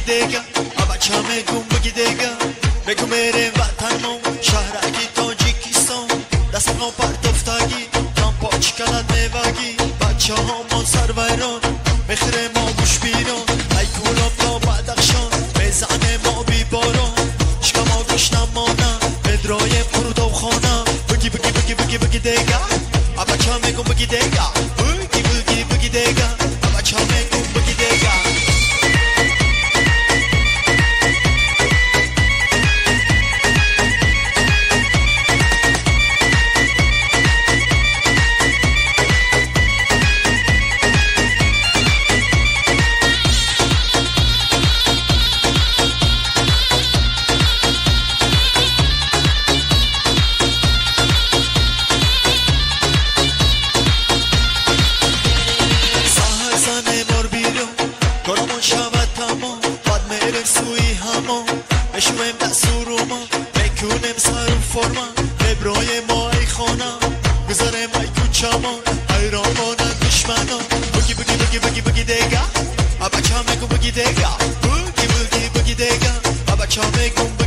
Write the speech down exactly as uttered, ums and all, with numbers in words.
دیگه بچه همه گم بگی دیگه بگو میریم وطنمون شهرکی تاجیکستان دست ما پرت افتگی کام پاچ کلت میوگی بچه همون سر ویران میخره ما گوش بیران ای کولاب تا بدخشان میزنه ما بی باران شکا ما گوش نمانه مدرای پرود و خانه بگی بگی بگی بگی بگی دیگه بچه همه گم بگی دیگه بگی بگی بگی دیگه بچه همه گم بگی دیگه سوی همون بشویم دستور ما بکنیم سر و فرما ابرای ما ای خانه بذاریم ای کوچه ما ای رامانه دشمنا بگی بگی بگی بگی بگی دیگه بچه همه گم بگی دیگه بگی بگی بگی دیگه بچه همه گم